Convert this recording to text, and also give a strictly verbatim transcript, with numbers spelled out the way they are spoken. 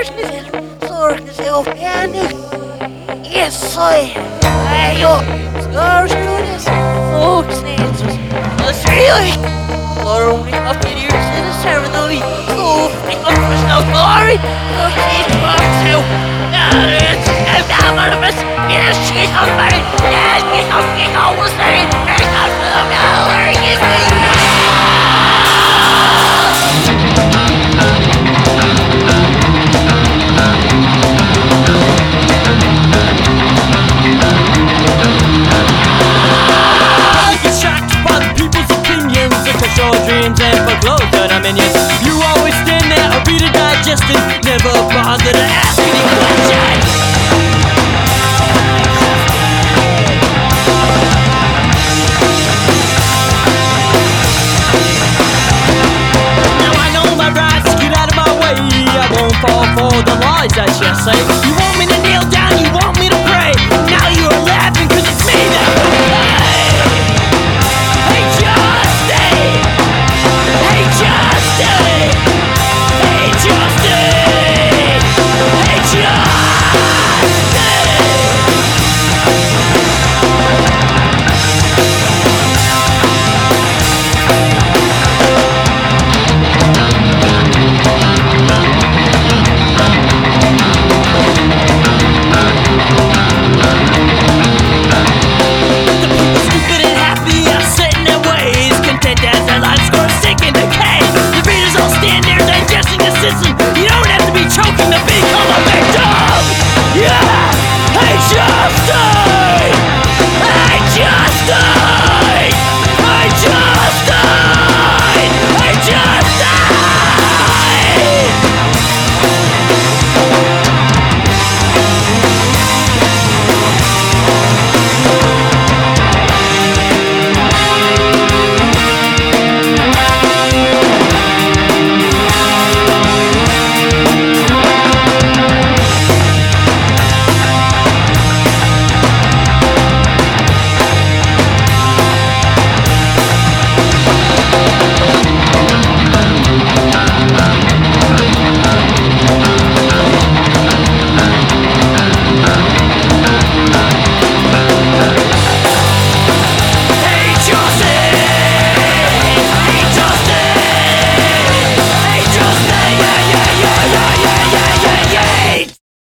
Zorgen, zorgen zelf panic. Yes, I ayo, scourge folks answers. That's really only up in years in the ceremony. So I come for no glory. So she's fucked too. Now it's anonymous. Yes, she's on fire. Yes, she's on fire. Almost there. There's not for the dollar. Yes, your dreams and for clothes that I'm in. Yes, you always stand there, I read it, digesting, never bother to ask any questions. Now I know my rights, get out of my way. I won't fall for the lies that you say.